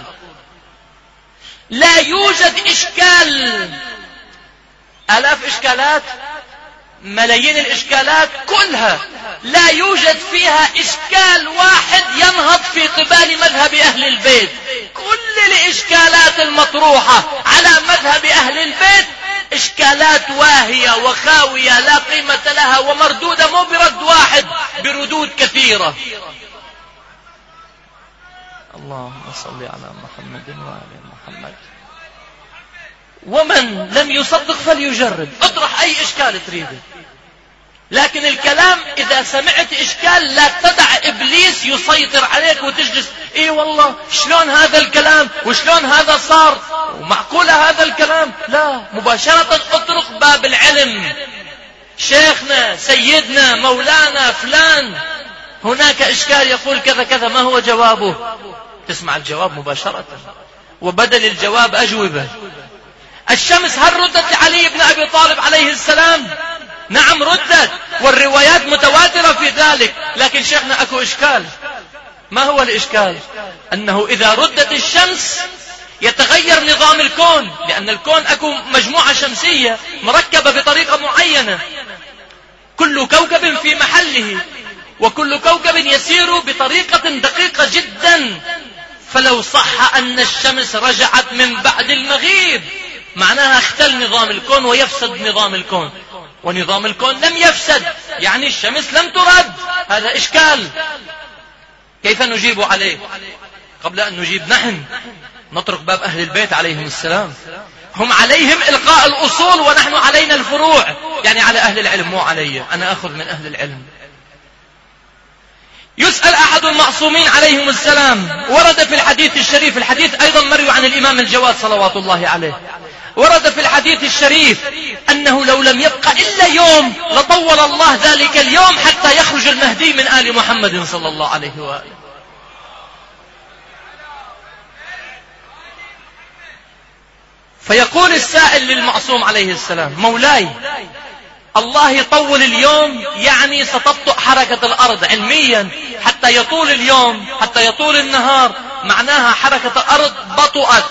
لا يوجد إشكال، آلاف إشكالات، ملايين الإشكالات كلها، لا يوجد فيها إشكال واحد ينهض في قبال مذهب أهل البيت. كل الإشكالات المطروحة على مذهب أهل البيت إشكالات واهية وخاوية لا قيمة لها، ومردودة مو برد واحد، بردود كثيرة. اللهم صل على محمد وآل محمد. ومن لم يصدق فليجرب، اطرح أي إشكال تريده، لكن الكلام إذا سمعت إشكال لا تدع إبليس يسيطر عليك وتجلس إيه والله شلون هذا الكلام وشلون هذا صار ومعقولة هذا الكلام. لا، مباشرة اطرق باب العلم. شيخنا، سيدنا، مولانا فلان، هناك إشكال يقول كذا كذا، ما هو جوابه؟ تسمع الجواب مباشرة، وبدل الجواب أجوبة. الشمس هل ردت لعلي بن أبي طالب عليه السلام؟ نعم ردت، والروايات متواترة في ذلك، لكن شيخنا أكو إشكال. ما هو الإشكال؟ أنه إذا ردت الشمس يتغير نظام الكون، لأن الكون أكو مجموعة شمسية مركبة بطريقة معينة، كل كوكب في محله، وكل كوكب يسير بطريقة دقيقة جدا. فلو صح أن الشمس رجعت من بعد المغيب، معناها اختل نظام الكون ويفسد نظام الكون، ونظام الكون لم يفسد، يعني الشمس لم ترد. هذا إشكال، كيف نجيب عليه؟ قبل أن نجيب نحن نطرق باب أهل البيت عليهم السلام. هم عليهم إلقاء الأصول ونحن علينا الفروع، يعني على أهل العلم مو علي، أنا أخذ من أهل العلم. يسأل أحد المعصومين عليهم السلام، ورد في الحديث الشريف، الحديث أيضا مروي عن الإمام الجواد صلوات الله عليه، ورد في الحديث الشريف أنه لو لم يبق إلا يوم لطول الله ذلك اليوم حتى يخرج المهدي من آل محمد صلى الله عليه وآله. فيقول السائل للمعصوم عليه السلام: مولاي، الله يطول اليوم، يعني ستبطئ حركة الأرض علميا، حتى يطول اليوم حتى يطول النهار، معناها حركة الأرض بطؤت،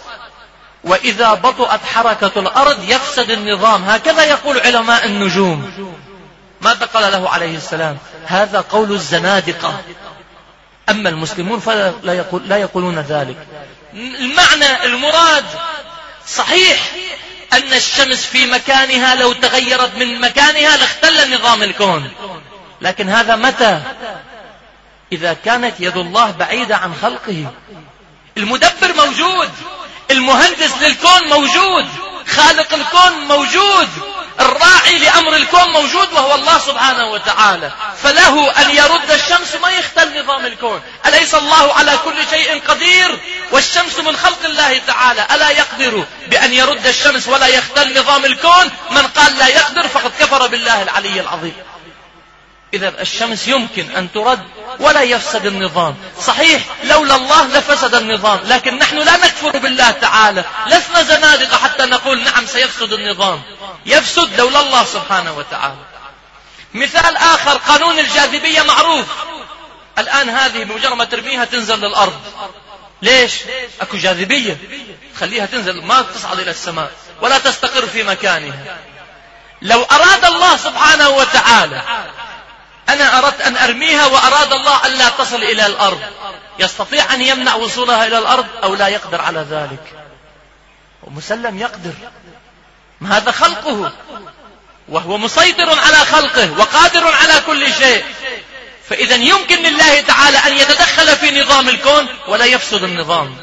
وإذا بطؤت حركة الأرض يفسد النظام، هكذا يقول علماء النجوم. ماذا قال له عليه السلام؟ هذا قول الزنادقة، أما المسلمون فلا يقولون ذلك. المعنى المراد صحيح أن الشمس في مكانها لو تغيرت من مكانها لاختل نظام الكون، لكن هذا متى؟ إذا كانت يد الله بعيدة عن خلقه. المدبر موجود، المهندس للكون موجود، خالق الكون موجود، الراعي لأمر الكون موجود وهو الله سبحانه وتعالى، فله أن يرد الشمس ما يختل نظام الكون. أليس الله على كل شيء قدير؟ والشمس من خلق الله تعالى، ألا يقدر بأن يرد الشمس ولا يختل نظام الكون؟ من قال لا يقدر فقد كفر بالله العلي العظيم. إذا الشمس يمكن أن ترد ولا يفسد النظام. صحيح لولا الله لفسد النظام، لكن نحن لا نكفر بالله تعالى، لسنا زنادقة حتى نقول نعم سيفسد النظام، يفسد لولا الله سبحانه وتعالى. مثال آخر، قانون الجاذبية معروف. الآن هذه بمجرد ما ترميها تنزل للأرض. ليش؟ أكو جاذبية خليها تنزل، ما تصعد إلى السماء ولا تستقر في مكانها. لو أراد الله سبحانه وتعالى، أنا أردت أن أرميها وأراد الله أن لا تصل إلى الأرض، يستطيع أن يمنع وصولها إلى الأرض أو لا يقدر على ذلك؟ ومسلم يقدر، ما هذا خلقه، وهو مسيطر على خلقه وقادر على كل شيء. فإذا يمكن لله تعالى أن يتدخل في نظام الكون ولا يفسد النظام.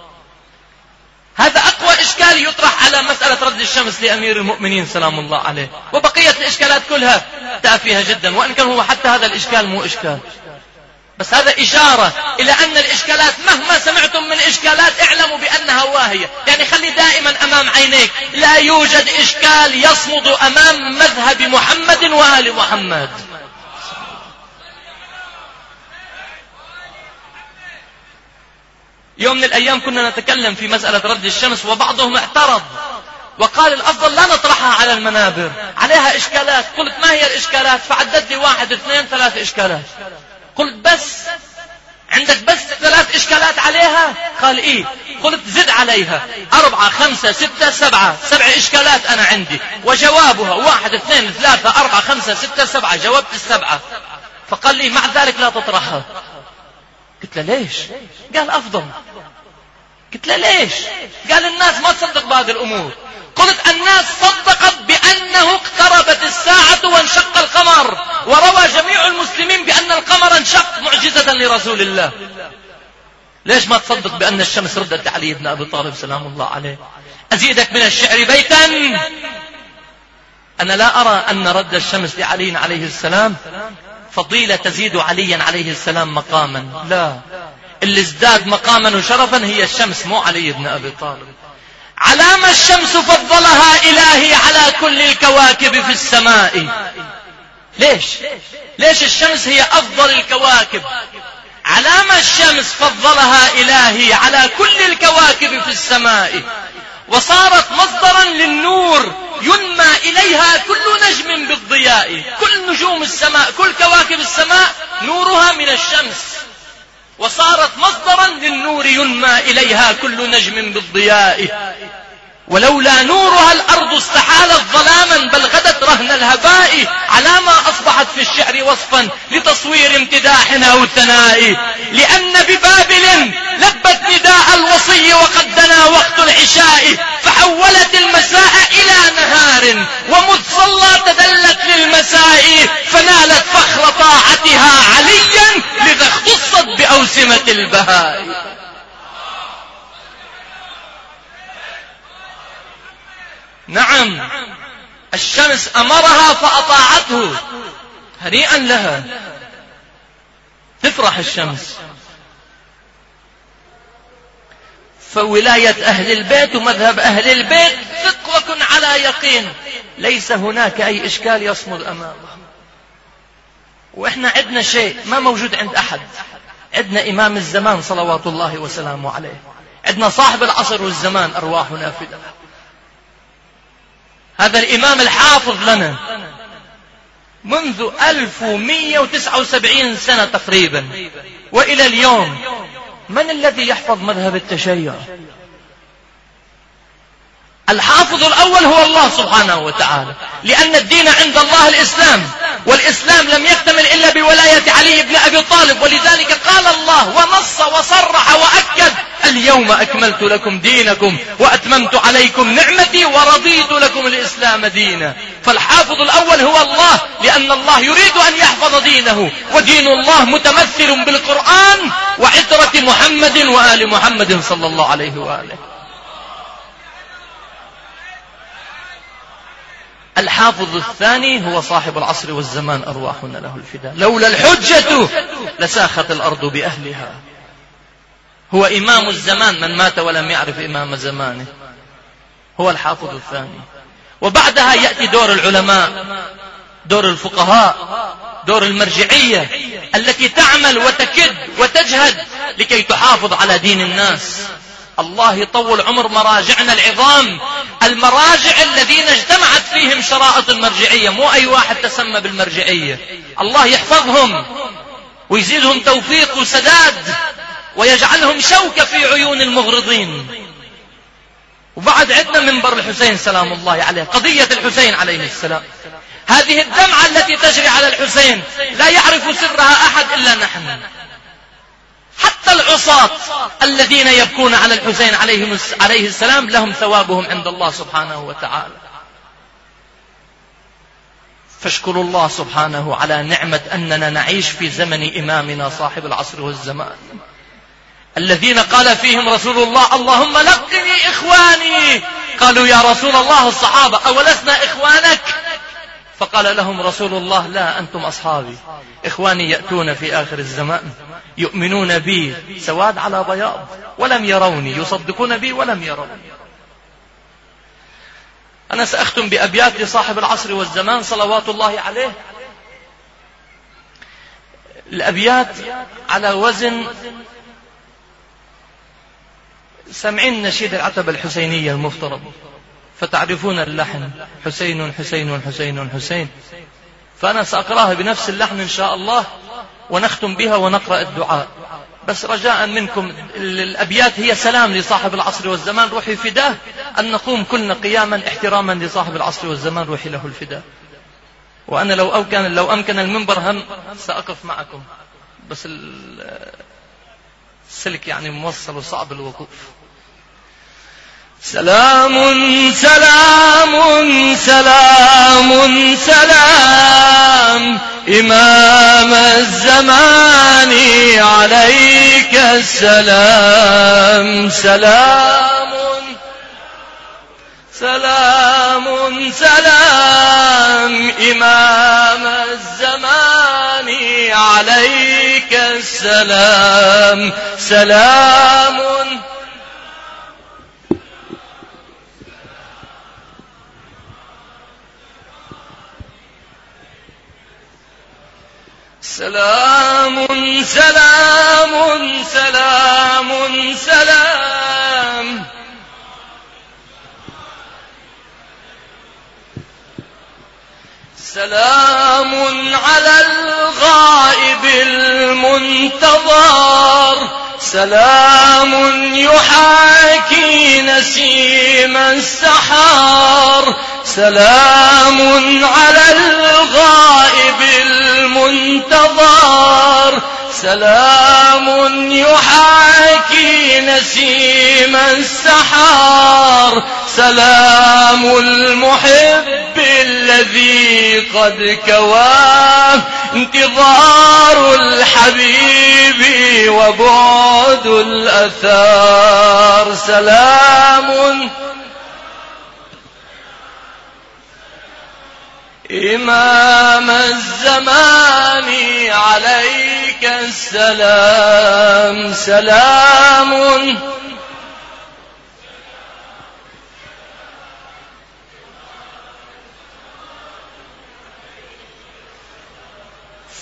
هذا أقوى إشكال يطرح على مسألة رد الشمس لأمير المؤمنين سلام الله عليه، وبقية الإشكالات كلها تافهة جدا، وإن كان هو حتى هذا الإشكال مو إشكال، بس هذا إشارة إلى أن الإشكالات مهما سمعتم من إشكالات اعلموا بأنها واهية. يعني خلي دائما أمام عينيك لا يوجد إشكال يصمد أمام مذهب محمد وآل محمد. يوم من الأيام كنا نتكلم في مسألة رد الشمس، وبعضهم اعترض وقال الأفضل لا نطرحها على المنابر، عليها إشكالات. قلت ما هي الإشكالات؟ فعدد لي 1 2 3 إشكالات. قلت بس عندك بس 3 إشكالات عليها؟ قال إيه. قلت زد عليها 4 5 6 7 إشكالات أنا عندي، وجوابها 1 2 3 4 5 6 7، جاوبت ال7. فقال لي مع ذلك لا تطرحها. قلت له ليش؟ قال أفضل. قلت له ليش؟ قال الناس ما تصدق بهذه الأمور. قلت الناس صدقت بأنه اقتربت الساعة وانشق القمر، وروى جميع المسلمين بأن القمر انشق معجزة لرسول الله. ليش ما تصدق بأن الشمس ردت علي بن أبي طالب سلام الله عليه؟ أزيدك من الشعر بيتا، أنا لا أرى أن رد الشمس لعلي عليه السلام فضيلة تزيد عليا عليه السلام مقاما، لا، اللي ازداد مقاما وشرفا هي الشمس مو علي بن أبي طالب. علامة الشمس فضلها إلهي على كل الكواكب في السماء. ليش الشمس هي أفضل الكواكب؟ علامة الشمس فضلها إلهي على كل الكواكب في السماء، وصارت مصدرا للنور ينمى إليها كل نجم بالضياء. كل نجوم السماء، كل كواكب السماء نورها من الشمس، وصارت مصدرا للنور ينمى إليها كل نجم بالضياء. ولولا نورها الأرض استحالت ظلاما بل غدت رهن الهباء. على ما أصبحت في الشعر وصفا لتصوير امتداحنا والثناء. لأن ببابل لبت نداء الوصي وقد دنا وقت العشاء، فحولت المساء إلى نهار ومذ صلى تدلت للمساء، فنالت فخر طاعتها عليا لذا اختصت بأوسمة البهاء. نعم، الشمس أمرها فأطاعته، هنيئا لها، تفرح الشمس. فولاية أهل البيت ومذهب أهل البيت على يقين، ليس هناك أي إشكال يصمد أمامه. وإحنا عندنا شيء ما موجود عند أحد، عندنا إمام الزمان صلوات الله وسلامه عليه، عندنا صاحب العصر والزمان أرواحنا فداه. هذا الإمام الحافظ لنا منذ 1179 سنة تقريبا وإلى اليوم. من الذي يحفظ مذهب التشيع؟ الحافظ الأول هو الله سبحانه وتعالى، لأن الدين عند الله الإسلام، والإسلام لم يكتمل إلا بولاية علي بن أبي طالب. ولذلك قال الله ونص وصرح وأكد: اليوم أكملت لكم دينكم وأتممت عليكم نعمتي ورضيت لكم الإسلام دينا. فالحافظ الأول هو الله، لأن الله يريد أن يحفظ دينه، ودين الله متمثل بالقرآن وعترة محمد وآل محمد صلى الله عليه وآله. الحافظ الثاني هو صاحب العصر والزمان أرواحنا له الفداء. لولا الحجة لساخت الأرض بأهلها. هو إمام الزمان، من مات ولم يعرف إمام زمانه هو الحافظ الثاني. وبعدها يأتي دور العلماء، دور الفقهاء، دور المرجعية التي تعمل وتكد وتجهد لكي تحافظ على دين الناس. الله يطول عمر مراجعنا العظام، المراجع الذين اجتمعت فيهم شرائط المرجعية، مو أي واحد تسمى بالمرجعية. الله يحفظهم ويزيدهم توفيق وسداد ويجعلهم شوكة في عيون المغرضين. وبعد عندنا منبر الحسين سلام الله عليه، قضية الحسين عليه السلام. هذه الدمعة التي تجري على الحسين لا يعرف سرها أحد إلا نحن. حتى العصاة الذين يبكون على الحسين عليه السلام لهم ثوابهم عند الله سبحانه وتعالى. فاشكروا الله سبحانه على نعمة أننا نعيش في زمن إمامنا صاحب العصر والزمان، الذين قال فيهم رسول الله: اللهم لقني إخواني. قالوا: يا رسول الله الصحابة أولسنا إخوانك؟ فقال لهم رسول الله: لا، أنتم أصحابي. إخواني يأتون في آخر الزمان يؤمنون بي سواد على بياض ولم يروني، يصدقون بي ولم يروني. أنا سأختم بأبيات لصاحب العصر والزمان صلوات الله عليه. الأبيات على وزن، سمعين نشيد العتبة الحسينية المفترض فتعرفون اللحن: حسين حسين حسين حسين. فأنا سأقرأها بنفس اللحن إن شاء الله ونختم بها ونقرأ الدعاء. بس رجاء منكم، الأبيات هي سلام لصاحب العصر والزمان روحي فداه، أن نقوم كلنا قياما احتراما لصاحب العصر والزمان روحي له الفداء. وأنا لو أمكن المنبر هم سأقف معكم، بس السلك يعني موصل وصعب الوقوف. سلام سلام سلام سلام إمام الزمان عليك السلام. سلام سلام سلام إمام الزمان عليك السلام. سلام سلام سلام سلام سلام سلام على الغائب المنتظر. سلام يحاكي نسيم السحار. سلام على الغائب المنتظر. سلام يحاكي نسيم السحار. سلام المحب الذي قد كواه انتظار الحبيب وبعد الأثار. سلام إمام الزمان عليك السلام. سلام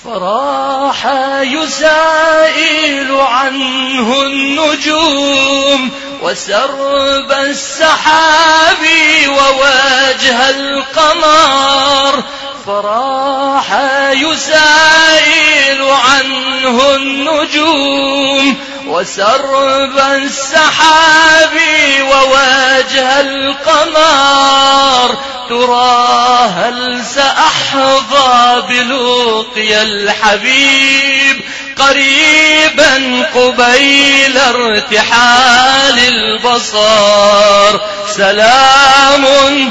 فراح يسائل عنه النجوم وسرب السحاب ووجه القمر. فراح يسائل عنه النجوم وسرب السحاب ووجه القمر. ترى هل سأحظى بلقيا الحبيب قريبا قبيل ارتحال البصر. سلام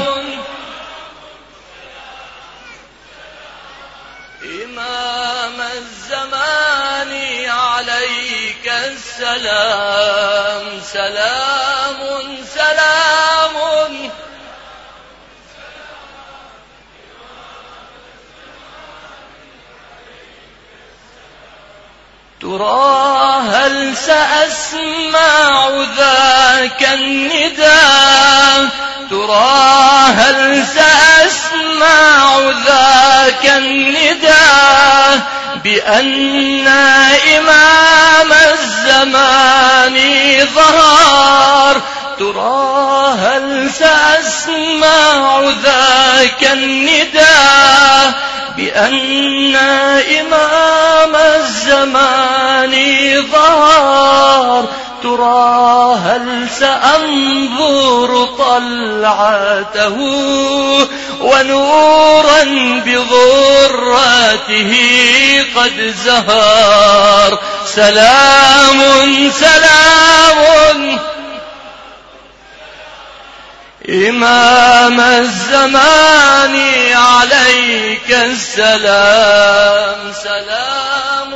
إمام الزمان عليك السلام. سلام سلام ترى هل سأسمع ذاك النداء. ترى هل سأسمع ذاك النداء بأن إمام الزمان ظهر. ترى هل سأسمع ذاك النداء بأن إمام الزمان ظهر. ترى هل سأنظر طلعته ونورا بغرته قد زهر. سلام سلام إمام الزمان عليك السلام. سلام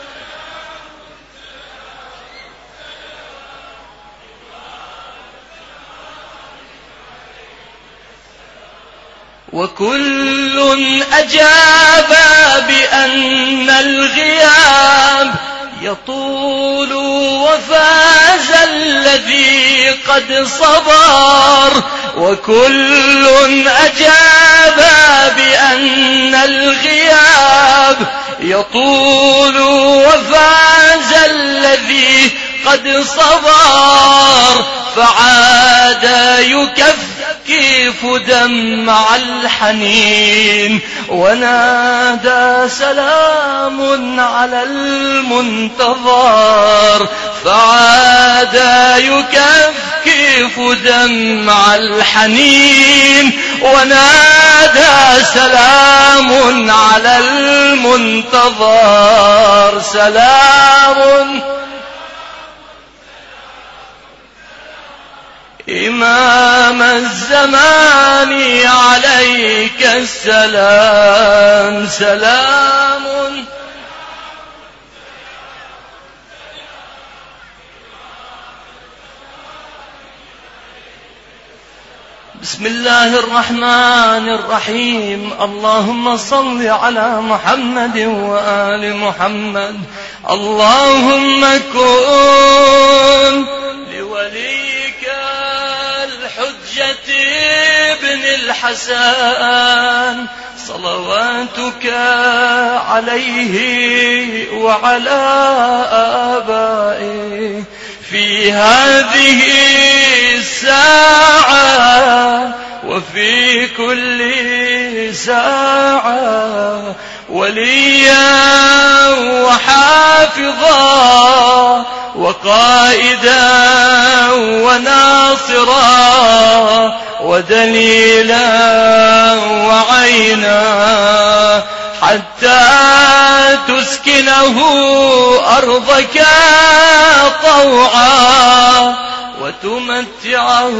وكل أجاب بأن الغياب يطول وفاز الذي قد صبر. وكل أجاب بأن الغياب يطول وفاز الذي قد صبر. فعاد يكفكف دمع الحنين ونادى سلام على المنتظر. فعاد يكفكف دمع الحنين ونادى سلام على المنتظر. سلام إمام الزمان عليك السلام. سلام بسم الله الرحمن الرحيم. اللهم صل على محمد وآل محمد. اللهم كن لوليك الحجة ابن الحسن صلواتك عليه وعلى آبائه في هذه الساعة وفي كل ساعة وليا وحافظا وقائدا وناصرا ودليلا وعينا حتى تسكنه أرضك طوعا وتمتعه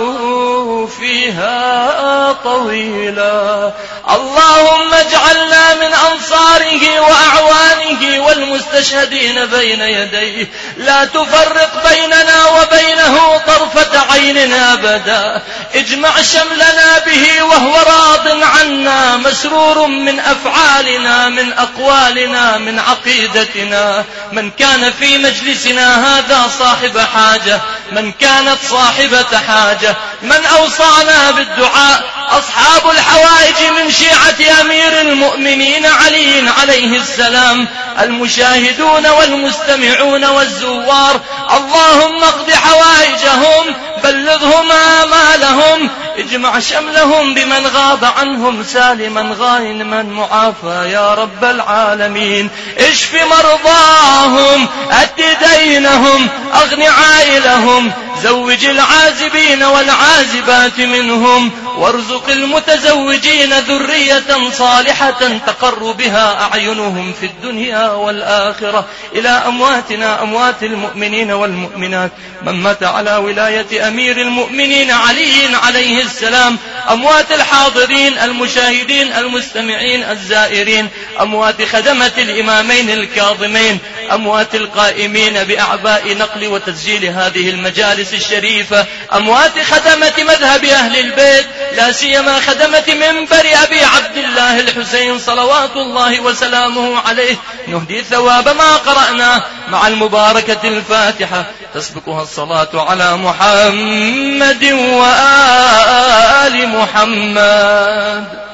فيها طويلا. اللهم اجعلنا من أنصاره وأعوانه والمستشهدين بين يديه. لا تفرق بيننا وبينه طرفة عين أبدا. اجمع شملنا به وهو راض عنا مسرور من أفعالنا من أقوالنا من عقيدتنا. من كان في مجلسنا هذا صاحب حاجة، من كانت صاحبة حاجة، من أوصانا بالدعاء أصحاب الحوائج من شيعة أمير المؤمنين علي عليه السلام، المشاهدون والمستمعون والزوار، اللهم اقض حوائجهم، بلغهم آمالهم، اجمع شملهم بمن غاب عنهم سالما غانما معافى يا رب العالمين. اشف مرضاهم، أد دينهم، أغن عائلهم، زوج العازبين والعازبات منهم، وارزق المتزوجين ذرية صالحة تقر بها أعينهم في الدنيا والآخرة. إلى أمواتنا أموات المؤمنين والمؤمنات من مات على ولاية أمير المؤمنين علي عليه السلام، أموات الحاضرين المشاهدين المستمعين الزائرين، أموات خدمة الإمامين الكاظمين، أموات القائمين بأعباء نقل وتسجيل هذه المجالس الشريفة، أموات خدمة مذهب أهل البيت، لا سيما خدمة منبر أبي عبد الله الحسين صلوات الله وسلامه عليه. نهدي ثواب ما قرأناه مع المباركة الفاتحة تسبقها الصلاة على محمد وآل محمد.